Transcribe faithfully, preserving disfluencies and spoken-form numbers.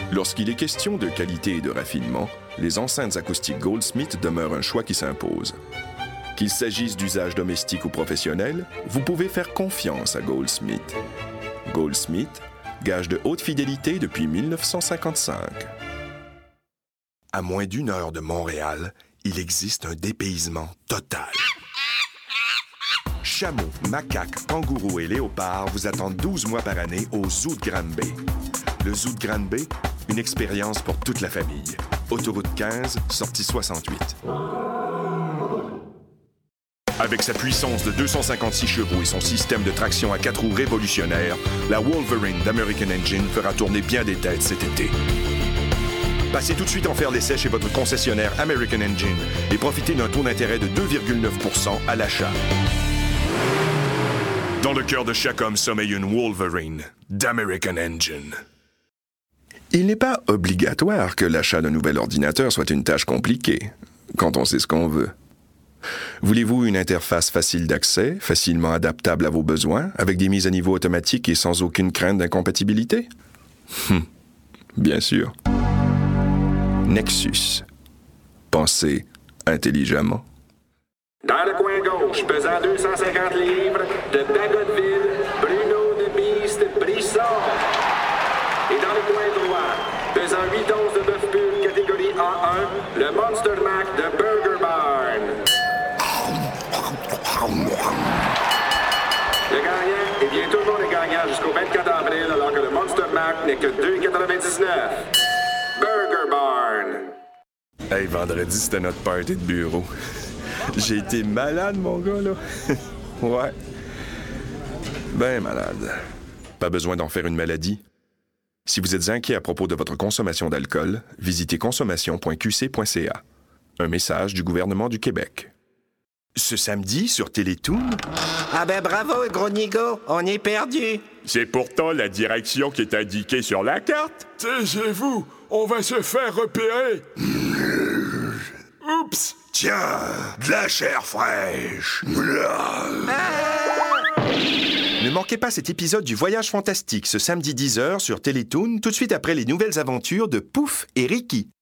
Lorsqu'il est question de qualité et de raffinement, les enceintes acoustiques Goldsmith demeurent un choix qui s'impose. Qu'il s'agisse d'usage domestique ou professionnel, vous pouvez faire confiance à Goldsmith. Goldsmith, gage de haute fidélité depuis mille neuf cent cinquante-cinq. À moins d'une heure de Montréal, il existe un dépaysement total. Chameaux, macaques, kangourous et léopards vous attendent douze mois par année au Zoo de Granby. Le Zoo de Granby, une expérience pour toute la famille. Autoroute quinze, sortie soixante-huit. Avec sa puissance de deux cent cinquante-six chevaux et son système de traction à quatre roues révolutionnaire, la Wolverine d'American Engine fera tourner bien des têtes cet été. Passez tout de suite en faire l'essai chez votre concessionnaire American Engine et profitez d'un taux d'intérêt de deux virgule neuf pour cent à l'achat. Dans le cœur de chaque homme sommeille une Wolverine d'American Engine. Il n'est pas obligatoire que l'achat d'un nouvel ordinateur soit une tâche compliquée, quand on sait ce qu'on veut. Voulez-vous une interface facile d'accès, facilement adaptable à vos besoins, avec des mises à niveau automatiques et sans aucune crainte d'incompatibilité? Hum, bien sûr. Nexus. Pensez intelligemment. Dans le coin gauche, pesant deux cent cinquante livres, de Bagotville, Bruno de Beast Brisson. Et dans le coin droit, pesant huit onces de bœuf pur catégorie A un, le Monster Mac de Burger Barn. Le gagnant, eh bien, tout le monde est gagnant jusqu'au vingt-quatre avril, alors que le Monster Mac n'est que deux virgule quatre-vingt-dix-neuf. Burger Barn. Hey, vendredi, c'était notre party de bureau. J'ai été malade, mon gars, là. Ouais. Ben malade. Pas besoin d'en faire une maladie. Si vous êtes inquiet à propos de votre consommation d'alcool, visitez consommation point q c point c a. Un message du gouvernement du Québec. Ce samedi, sur Télétoon... Ah ben bravo, gros nigo, on est perdu. C'est pourtant la direction qui est indiquée sur la carte. Taisez-vous, on va se faire repérer. Oups! Tiens, de la chair fraîche. Ne manquez pas cet épisode du Voyage fantastique ce samedi dix heures sur Télétoon, tout de suite après les nouvelles aventures de Pouf et Ricky.